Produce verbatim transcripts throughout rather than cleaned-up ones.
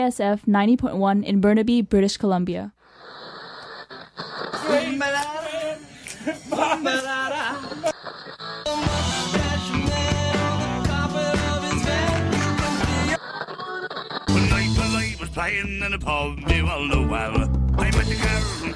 S F ninety point one in Burnaby, British Columbia. Playing in a pub near Well. I met the girl from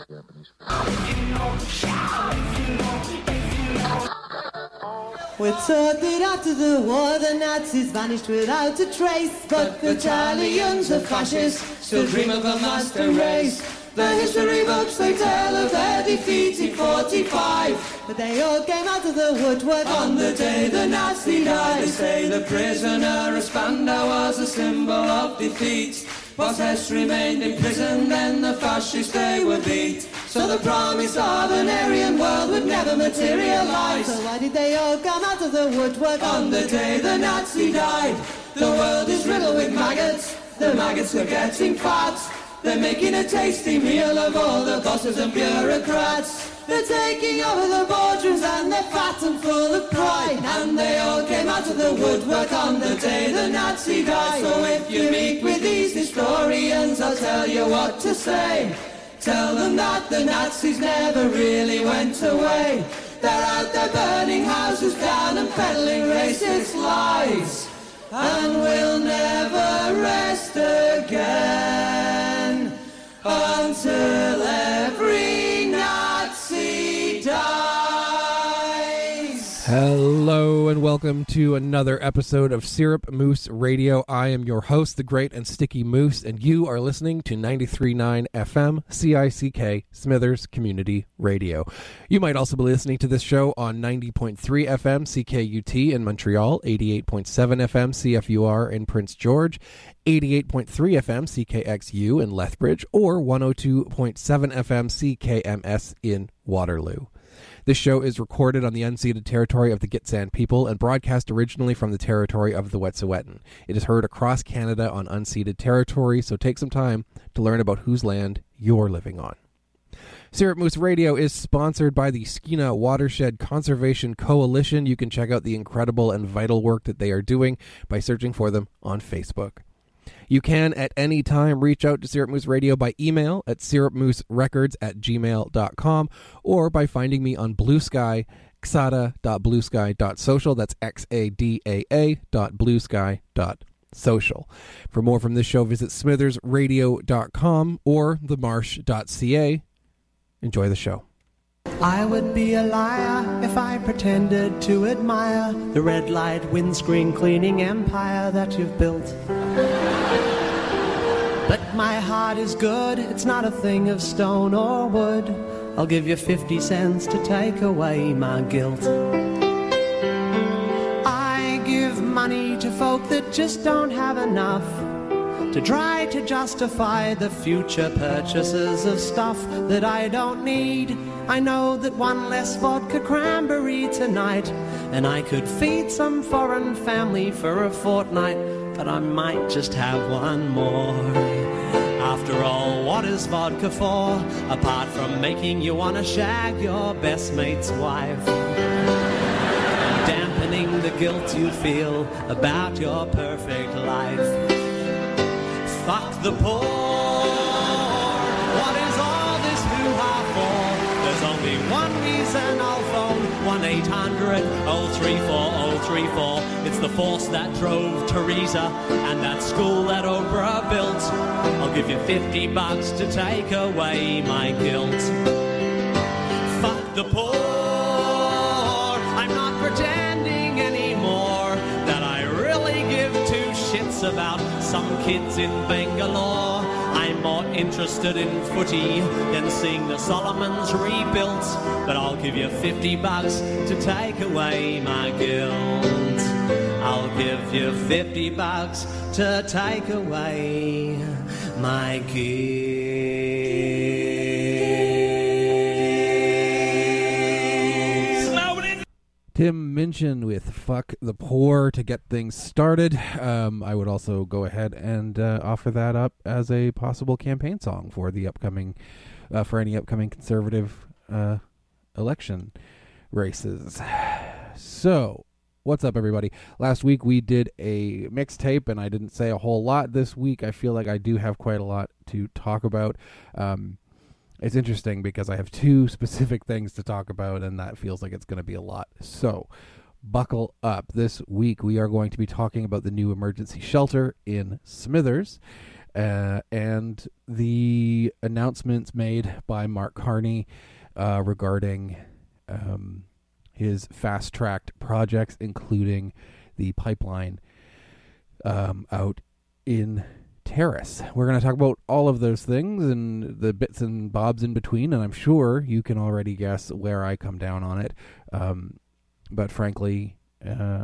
We're told that after the war the Nazis vanished without a trace, but the Italians are fascists, still dream of a master race. The history books they tell of their defeat in forty-five, but they all came out of the woodwork on the day the Nazi died. They say the prisoner of Spandau was a symbol of defeat. Was Hess remained in prison, then the fascists they were beat. So the promise of an Aryan world would never materialize. So why did they all come out of the woodwork on the day the Nazi died? The world is riddled with maggots, the maggots are getting fat. They're making a tasty meal of all the bosses and bureaucrats. They're taking over the boardrooms and they're fat and full of pride. And they all came out of the woodwork on the day the Nazi died. So if you meet with these historians, I'll tell you what to say. Tell them that the Nazis never really went away. They're out there burning houses down and peddling racist lies. And we'll never rest again until every Nazi dies. Hello and welcome to another episode of Syrup Moose Radio. I am your host, the great and sticky Moose, and you are listening to ninety-three point nine F M C I C K Smithers Community Radio. You might also be listening to this show on ninety point three F M C K U T in Montreal, eighty-eight point seven F M C F U R in Prince George, eighty-eight point three F M C K X U in Lethbridge, or one oh two point seven F M C K M S in Waterloo. This show is recorded on the unceded territory of the Gitxsan people and broadcast originally from the territory of the Wet'suwet'en. It is heard across Canada on unceded territory, so take some time to learn about whose land you're living on. Syrup Moose Radio is sponsored by the Skeena Watershed Conservation Coalition. You can check out the incredible and vital work that they are doing by searching for them on Facebook. You can at any time reach out to Syrup Moose Radio by email at syrupmooserecords at gmail dot com or by finding me on Blue Sky, xada dot blue sky dot social. That's X A D A A dot blue sky dot social. For more from this show, visit smithers radio dot com or the marsh dot c a. Enjoy the show. I would be a liar if I pretended to admire the red light windscreen cleaning empire that you've built. But my heart is good, it's not a thing of stone or wood. I'll give you fifty cents to take away my guilt. I give money to folk that just don't have enough to try to justify the future purchases of stuff that I don't need. I know that one less vodka cranberry tonight, and I could feed some foreign family for a fortnight, but I might just have one more. After all, what is vodka for, apart from making you want to shag your best mate's wife? Dampening the guilt you feel about your perfect life. Fuck the poor. What is all this hoo-ha for? There's only one reason I'll phone one eight hundred oh three four oh three four. It's the force that drove Teresa and that school that Oprah built. I'll give you fifty bucks to take away my guilt. Fuck the poor. I'm not pretending anymore that I really give two shits about some kids in Bangalore. I'm more interested in footy than seeing the Solomons rebuilt. But I'll give you fifty bucks to take away my guilt. I'll give you fifty bucks to take away my guilt. Tim Minchin with Fuck the Poor to get things started. Um, I would also go ahead and uh, offer that up as a possible campaign song for the upcoming, uh, for any upcoming conservative uh, election races. So, What's up, everybody? Last week we did a mixtape, and I didn't say a whole lot. This week I feel like I do have quite a lot to talk about. Um, it's interesting because I have two specific things to talk about, and that feels like it's going to be a lot. So buckle up. This week we are going to be talking about the new emergency shelter in Smithers uh, and the announcements made by Mark Carney uh, regarding um, his fast-tracked projects, including the pipeline um, out in Terrace. We're going to talk about all of those things and the bits and bobs in between, and I'm sure you can already guess where I come down on it. Um, but frankly, uh,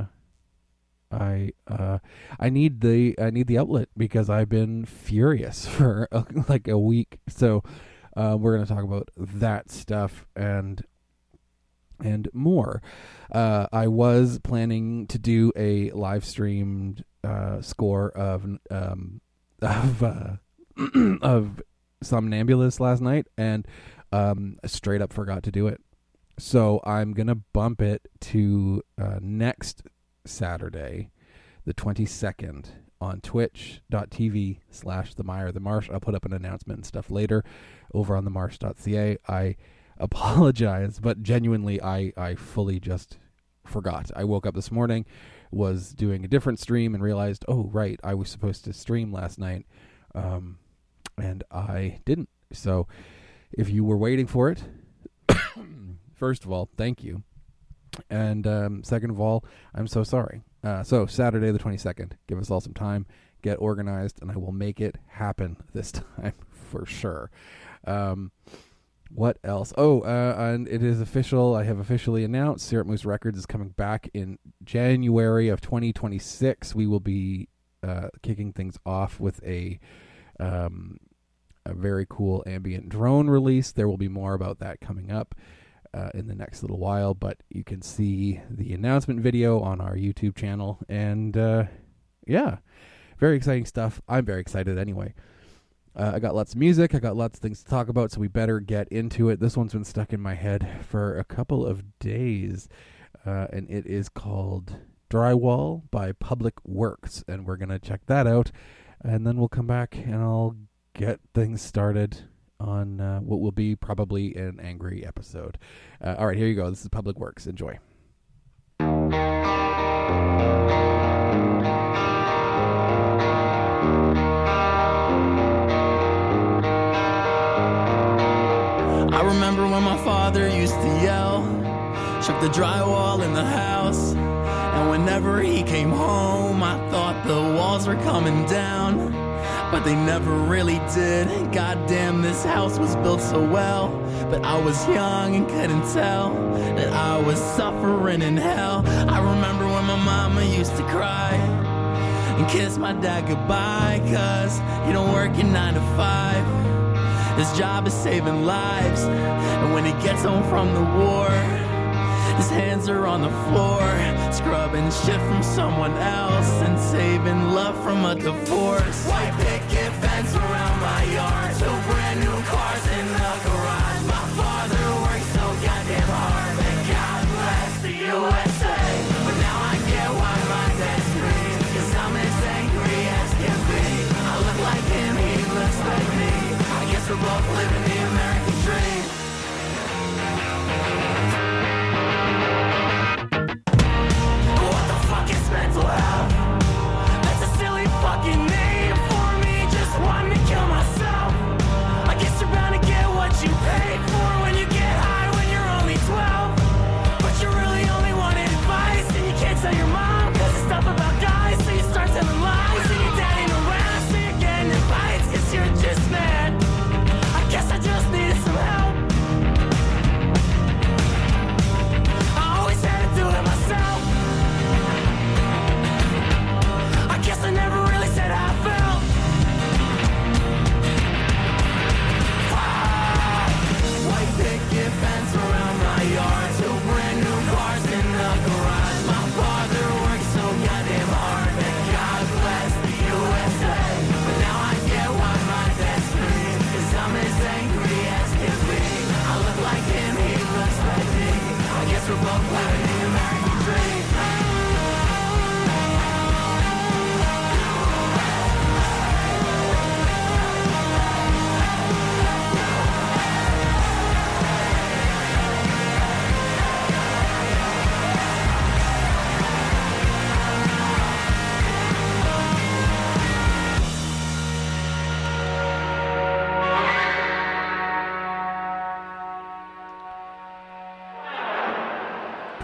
I uh, I need the I need the outlet because I've been furious for uh, like a week. So uh, we're going to talk about that stuff and and more. Uh, I was planning to do a live streamed uh, score of um, of uh, of Somnambulist last night, and um, straight up forgot to do it. So I'm gonna bump it to uh, next Saturday, the twenty-second, on twitch.tv slash the Mire the Marsh. I'll put up an announcement and stuff later over on the marsh dot c a. I apologize, but genuinely I, I fully just forgot. I woke up this morning, was doing a different stream, and realized, oh, right, I was supposed to stream last night, um, and I didn't. So if you were waiting for it, first of all, thank you. And um, second of all, I'm so sorry. Uh, so Saturday the twenty-second, give us all some time, get organized, and I will make it happen this time for sure. Um, what else? Oh, uh, and it is official. I have officially announced Syrup Moose Records is coming back in January of twenty twenty-six. We will be uh, kicking things off with a um, a very cool ambient drone release. There will be more about that coming up Uh, in the next little while, but you can see the announcement video on our YouTube channel, and uh, yeah, very exciting stuff. I'm very excited anyway. Uh, I got lots of music, I got lots of things to talk about, so we better get into it. This one's been stuck in my head for a couple of days, uh, and it is called Drywall by Public Works, and we're going to check that out, and then we'll come back and I'll get things started on uh, what will be probably an angry episode. Uh, all right, here you go. This is Public Works. Enjoy. I remember when my father used to yell, shook the drywall in the house, and whenever he came home, I thought the walls were coming down. But they never really did. Goddamn, this house was built so well. But I was young and couldn't tell that I was suffering in hell. I remember when my mama used to cry and kiss my dad goodbye, cause he don't work at nine to five. His job is saving lives, and when he gets home from the war, his hands are on the floor, scrubbing shit from someone else and saving love from a divorce. White picket fence around my yard, two brand new cars in the garage. My father worked so goddamn hard, and God bless the U S A. But now I get why my dad screams, cause I'm as angry as can be. I look like him, he looks like me. I guess we're both living the American dream. Mental health, that's a silly fucking name for me.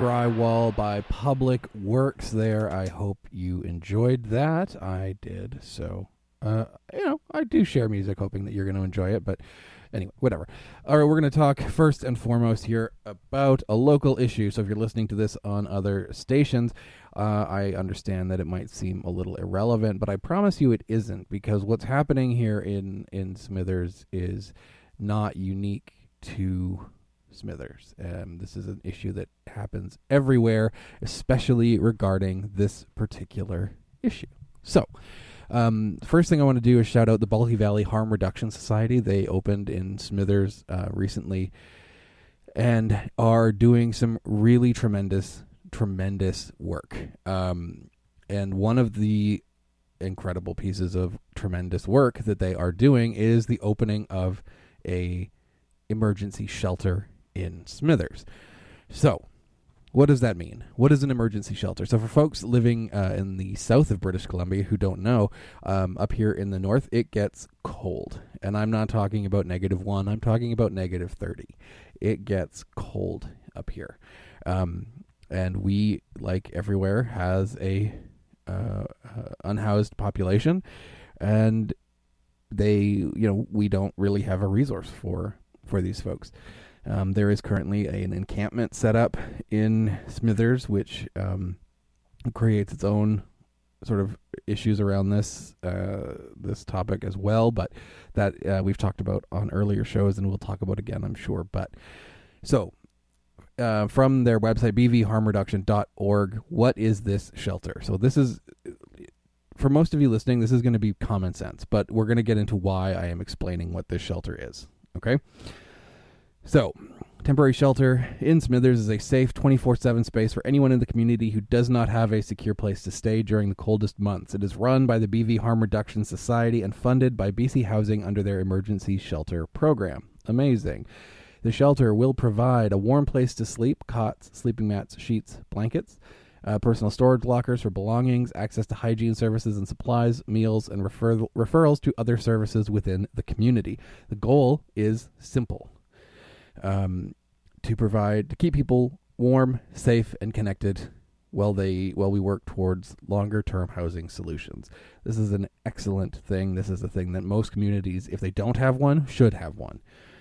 Drywall by Public Works there. I hope you enjoyed that. I did. So, uh, you know, I do share music hoping that you're going to enjoy it, but anyway, whatever. All right, we're going to talk first and foremost here about a local issue. So if you're listening to this on other stations, uh, I understand that it might seem a little irrelevant, but I promise you it isn't, because what's happening here in, in Smithers is not unique to Smithers. Um, this is an issue that happens everywhere, especially regarding this particular issue. So, um, first thing I want to do is shout out the Bulkley Valley Harm Reduction Society. They opened in Smithers uh, recently and are doing some really tremendous, tremendous work. Um, and one of the incredible pieces of tremendous work that they are doing is the opening of a emergency shelter in Smithers. So, what does that mean? What is an emergency shelter? So for folks living uh, in the south of British Columbia who don't know, um, up here in the north, it gets cold. And I'm not talking about negative one. I'm talking about negative thirty. It gets cold up here. Um, and we, like everywhere, has a uh, uh, unhoused population. And they, you know, we don't really have a resource for, for these folks. Um, there is currently a, an encampment set up in Smithers, which um, creates its own sort of issues around this uh, this topic as well. But that uh, we've talked about on earlier shows, and we'll talk about again, I'm sure. But so uh, from their website, b v harm reduction dot org, what is this shelter? So this is, for most of you listening, this is going to be common sense, but we're going to get into why I am explaining what this shelter is. Okay. So, temporary shelter in Smithers is a safe twenty-four seven space for anyone in the community who does not have a secure place to stay during the coldest months. It is run by the B V Harm Reduction Society and funded by B C Housing under their emergency shelter program. Amazing. The shelter will provide a warm place to sleep, cots, sleeping mats, sheets, blankets, uh, personal storage lockers for belongings, access to hygiene services and supplies, meals, and refer- referrals to other services within the community. The goal is simple. Um, to provide, to keep people warm, safe, and connected while they, while we work towards longer-term housing solutions. This is an excellent thing. This is a thing that most communities, if they don't have one, should have one.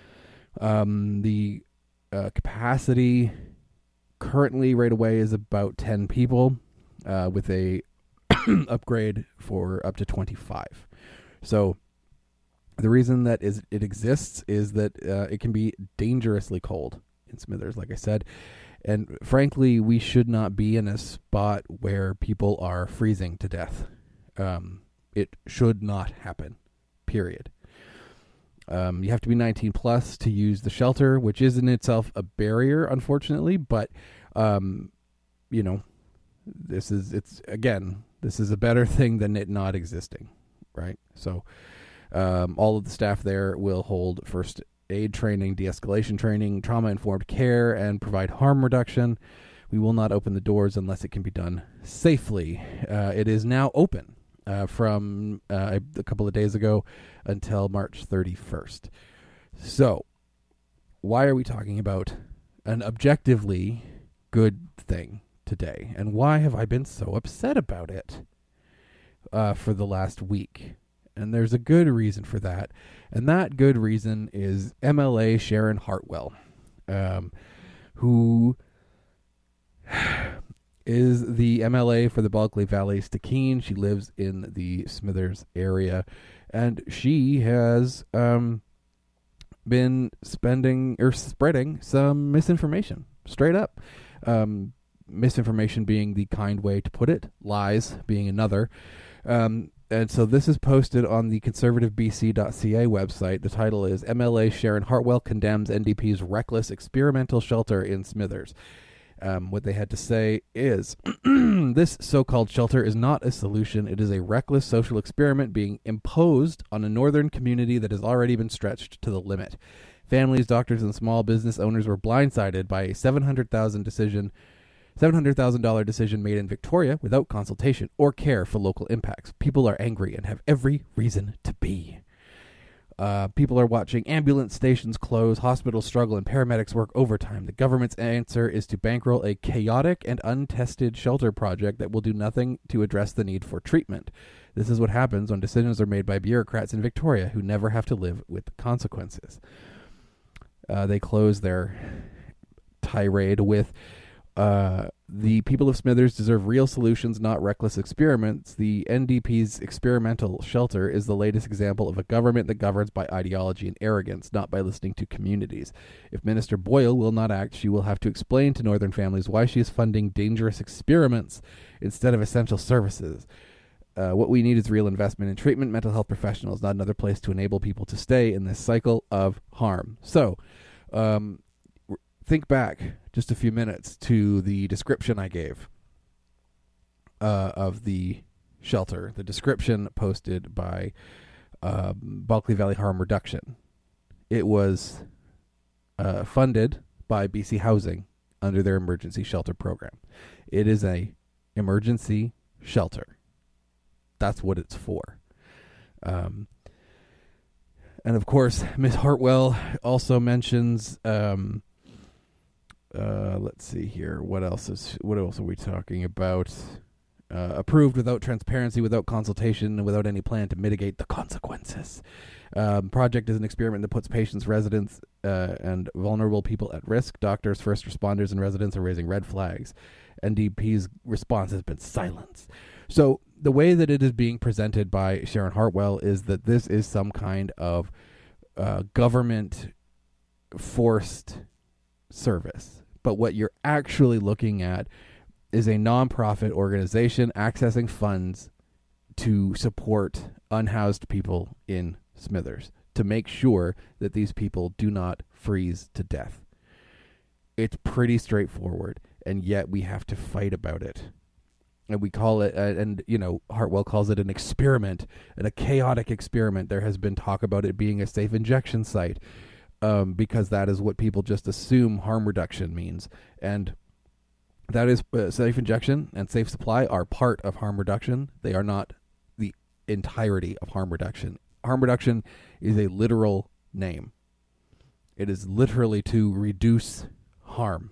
Um, the uh, capacity currently right away is about ten people, uh, with a upgrade for up to twenty-five. So, the reason that is it exists is that uh, it can be dangerously cold in Smithers, like I said. And frankly, we should not be in a spot where people are freezing to death. Um, it should not happen, period. Um, you have to be nineteen plus to use the shelter, which is in itself a barrier, unfortunately. But, um, you know, this is, it's again, this is a better thing than it not existing, right? So, Um, all of the staff there will hold first aid training, de-escalation training, trauma-informed care, and provide harm reduction. We will not open the doors unless it can be done safely. Uh, it is now open uh, from uh, a couple of days ago until March thirty-first. So, why are we talking about an objectively good thing today? And why have I been so upset about it uh, for the last week? And there's a good reason for that. And that good reason is M L A Sharon Hartwell, um, who is the M L A for the Bulkley Valley Stikine. She lives in the Smithers area. And she has um, been spending or spreading some misinformation, straight up. Um, misinformation being the kind way to put it. Lies being another. Um And so this is posted on the conservative b c dot c a website. The title is M L A Sharon Hartwell condemns N D P's reckless experimental shelter in Smithers. Um, what they had to say is, this so-called shelter is not a solution. It is a reckless social experiment being imposed on a northern community that has already been stretched to the limit. Families, doctors, and small business owners were blindsided by a seven hundred thousand dollars decision seven hundred thousand dollars decision made in Victoria without consultation or care for local impacts. People are angry and have every reason to be. Uh, people are watching ambulance stations close, hospitals struggle, and paramedics work overtime. The government's answer is to bankroll a chaotic and untested shelter project that will do nothing to address the need for treatment. This is what happens when decisions are made by bureaucrats in Victoria who never have to live with the consequences. Uh, they close their tirade with, uh, the people of Smithers deserve real solutions, not reckless experiments. The N D P's experimental shelter is the latest example of a government that governs by ideology and arrogance, not by listening to communities. If Minister Boyle will not act, she will have to explain to Northern families why she is funding dangerous experiments instead of essential services. Uh, what we need is real investment in treatment, mental health professionals, not another place to enable people to stay in this cycle of harm. So, um, think back just a few minutes to the description I gave uh, of the shelter, the description posted by uh, Bulkley Valley Harm Reduction. It was uh, funded by B C Housing under their emergency shelter program. It is a emergency shelter. That's what it's for. Um, and of course, Miz Hartwell also mentions, um, uh, let's see here. What else is, what else are we talking about? Uh, approved without transparency, without consultation, and without any plan to mitigate the consequences. Um, project is an experiment that puts patients, residents, uh, and vulnerable people at risk. Doctors, first responders, and residents are raising red flags. N D P's response has been silence. So the way that it is being presented by Sharon Hartwell is that this is some kind of uh, government forced service. But what you're actually looking at is a nonprofit organization accessing funds to support unhoused people in Smithers, to make sure that these people do not freeze to death. It's pretty straightforward, and yet we have to fight about it. And we call it, uh, and, you know, Hartwell calls it an experiment, and a chaotic experiment. There has been talk about it being a safe injection site, um, because that is what people just assume harm reduction means. And that is, uh, safe injection and safe supply are part of harm reduction. They are not the entirety of harm reduction. Harm reduction is a literal name. It is literally to reduce harm.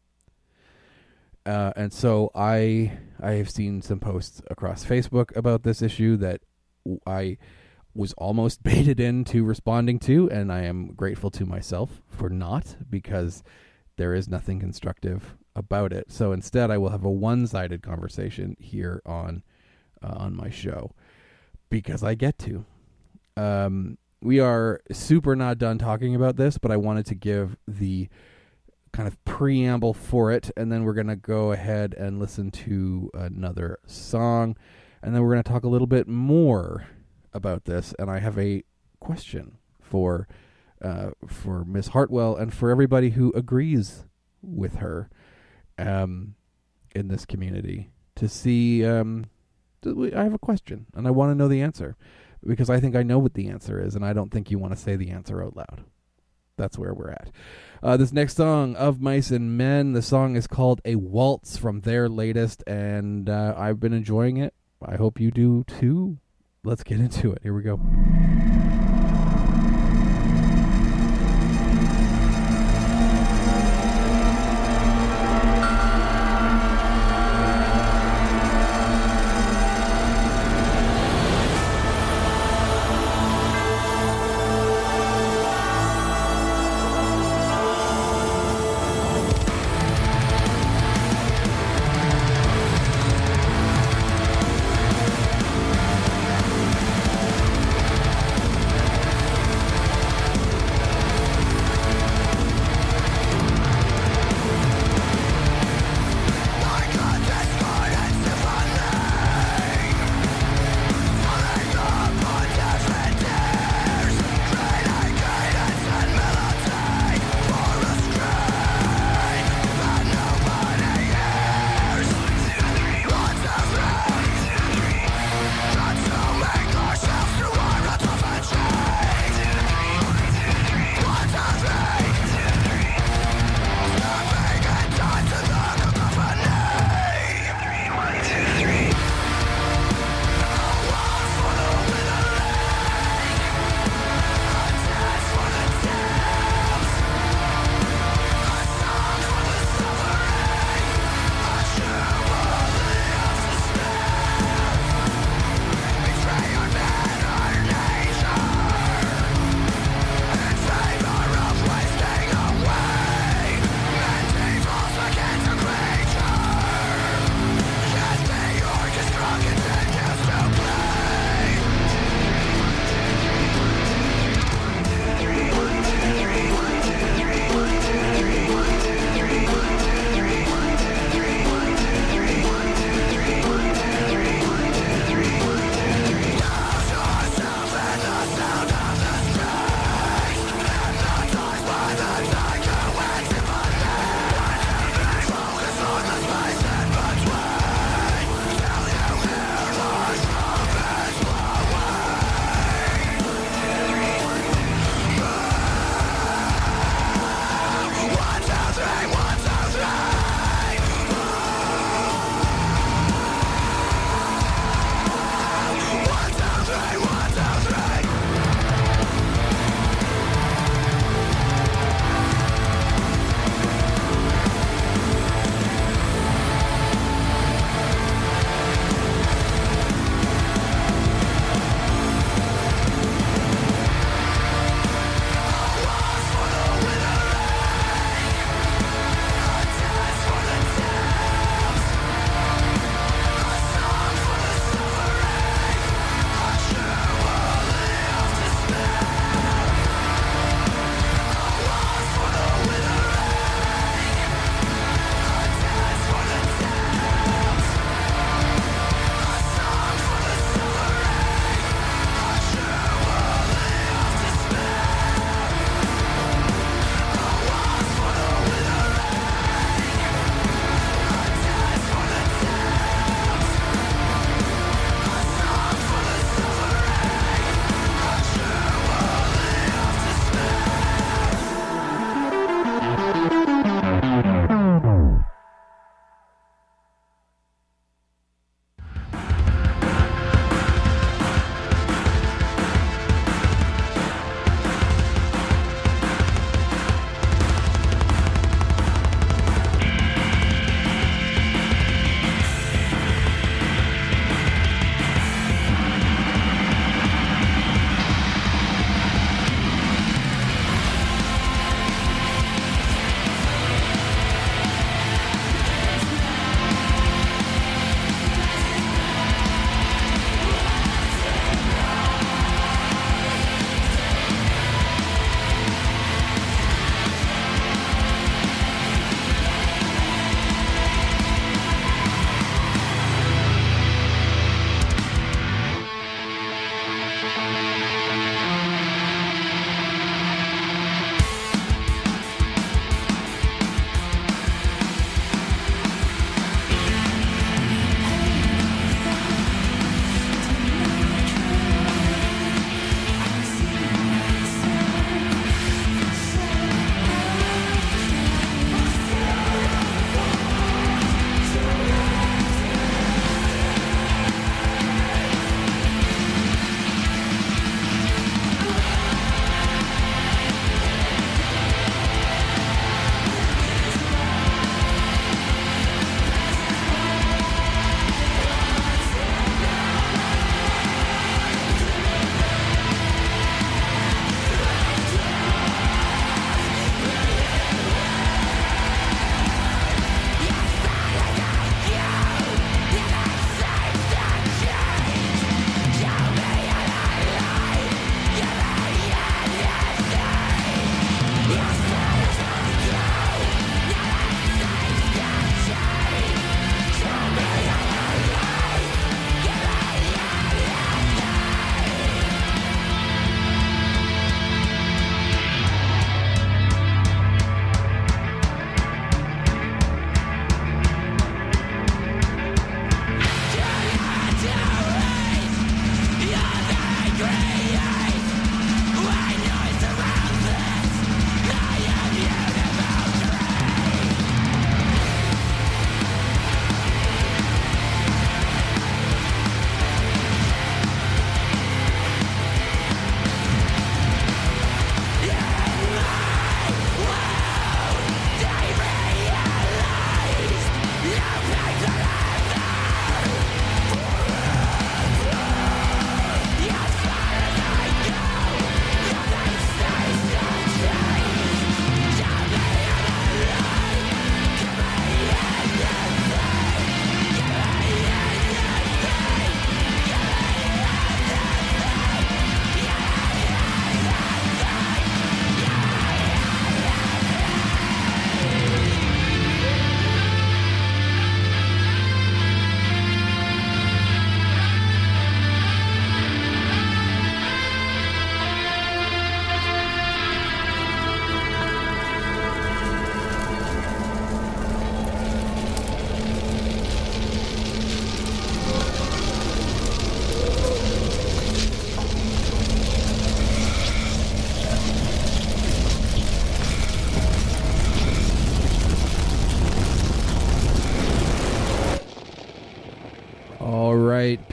Uh, and so I I have seen some posts across Facebook about this issue that I was almost baited into responding to, and I am grateful to myself for not, because there is nothing constructive about it. So instead, I will have a one-sided conversation here on uh, on my show, because I get to. Um, we are super not done talking about this, but I wanted to give the kind of preamble for it, and then we're going to go ahead and listen to another song, and then we're going to talk a little bit more about this. And I have a question for uh, for Miz Hartwell and for everybody who agrees with her um, in this community to see. Um, I have a question, and I want to know the answer, because I think I know what the answer is, and I don't think you want to say the answer out loud. That's where we're at. Uh, this next song, Of Mice and Men, the song is called A Waltz from their latest, and uh, I've been enjoying it. I hope you do too. Let's get into it. Here we go.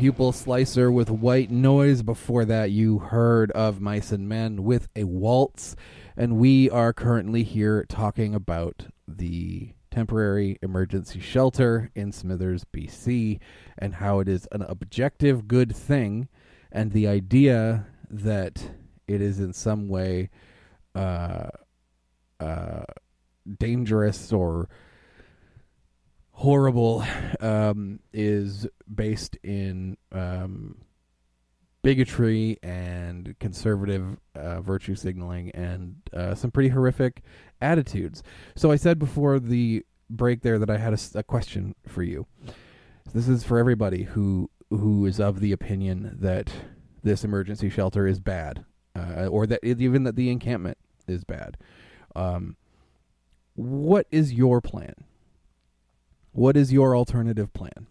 Pupil Slicer with White Noise. Before that, you heard of Mice and Men with A Waltz. And we are currently here talking about the temporary emergency shelter in Smithers, B C, and how it is an objective good thing, and the idea that it is in some way uh, uh, dangerous or horrible um, is based in um, bigotry and conservative uh, virtue signaling and uh, some pretty horrific attitudes. So I said before the break there that I had a, a question for you. This is for everybody who who is of the opinion that this emergency shelter is bad, uh, or that it, even that the encampment is bad. Um, what is your plan? What is your alternative plan?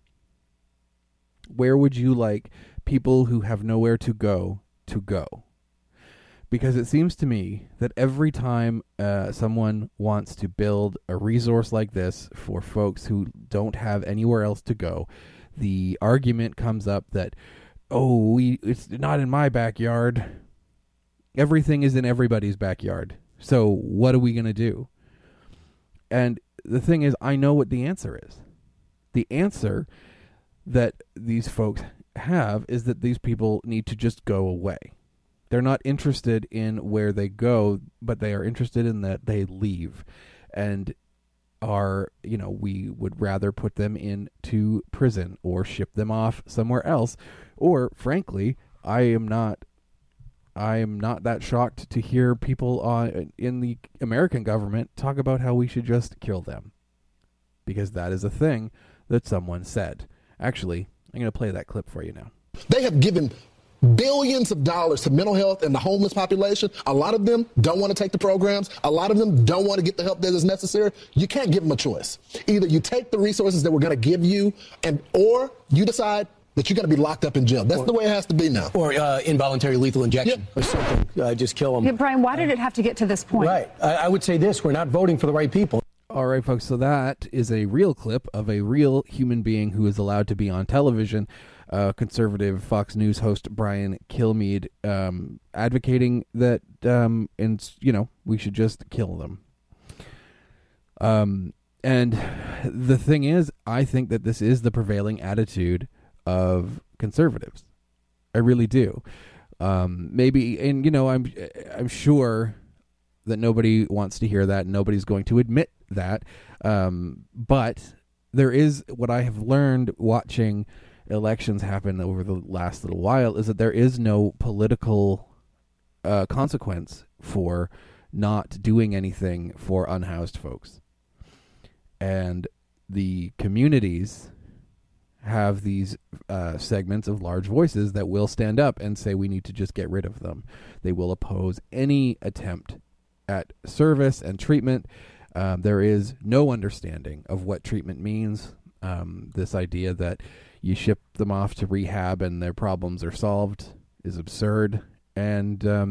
Where would you like people who have nowhere to go to go? Because it seems to me that every time uh, someone wants to build a resource like this for folks who don't have anywhere else to go, the argument comes up that, oh, we, it's not in my backyard. Everything is in everybody's backyard. So what are we going to do? And the thing is, I know what the answer is. The answer that these folks have is that these people need to just go away. They're not interested in where they go, but they are interested in that they leave. And are, you know, we would rather put them into prison or ship them off somewhere else. Or, frankly, I am not I am not that shocked to hear people on, in the American government talk about how we should just kill them. Because that is a thing that someone said. Actually, I'm going to play that clip for you now. They have given billions of dollars to mental health and the homeless population. A lot of them don't want to take the programs. A lot of them don't want to get the help that is necessary. You can't give them a choice. Either you take the resources that we're going to give you, and or you decide that you're going to be locked up in jail. That's or, the way it has to be now. Or uh, involuntary lethal injection yeah. or something. Uh, just kill them. Yeah, Brian, why did it have to get to this point? Right. I, I would say this. We're not voting for the right people. All right, folks. So that is a real clip of a real human being who is allowed to be on television. Uh, conservative Fox News host Brian Kilmeade um, advocating that, um, and you know, we should just kill them. Um, and the thing is, I think that this is the prevailing attitude of conservatives. I really do. Um, maybe, and you know, I'm I'm sure that nobody wants to hear that. Nobody's going to admit that. Um, but there is what I have learned watching elections happen over the last little while is that there is no political uh, consequence for not doing anything for unhoused folks. And the communities have these uh, segments of large voices that will stand up and say we need to just get rid of them. They will oppose any attempt at service and treatment. Um, there is no understanding of what treatment means. Um, this idea that you ship them off to rehab and their problems are solved is absurd. And um,